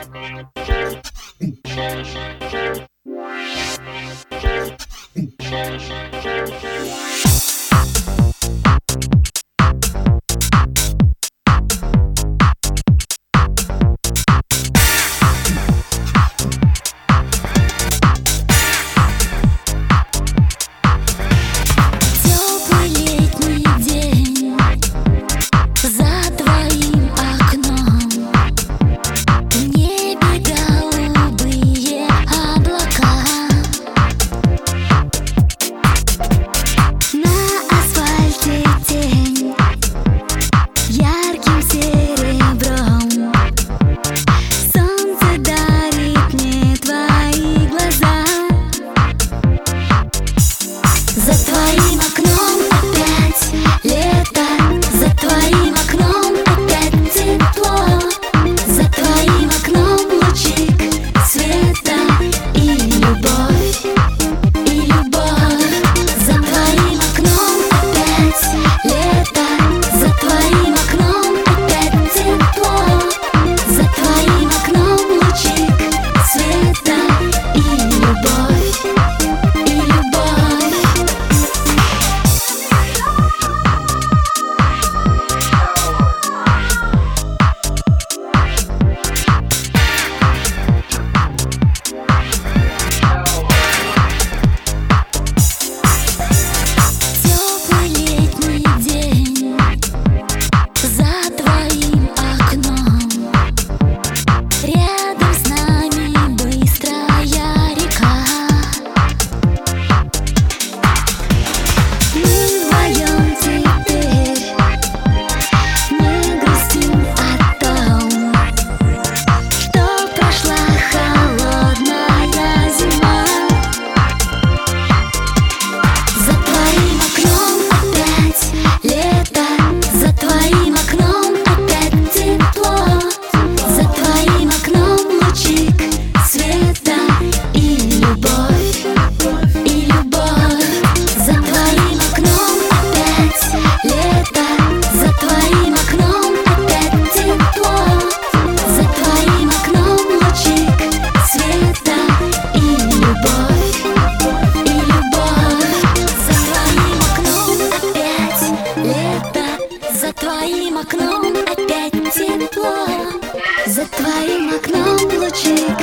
За твоим окном лучик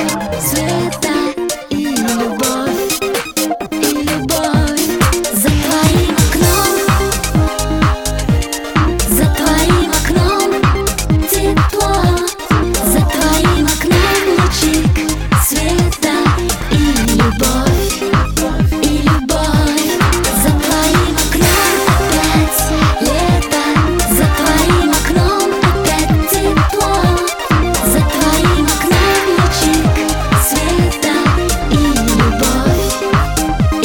света и любовь, и любовь. За твоим окном тепло. За твоим окном лучик света и любовь, и любовь. За твоим окном опять лето. За твоим окном опять тепло. За твоим окном лучик света и любовь, и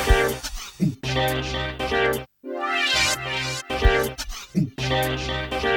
любовь.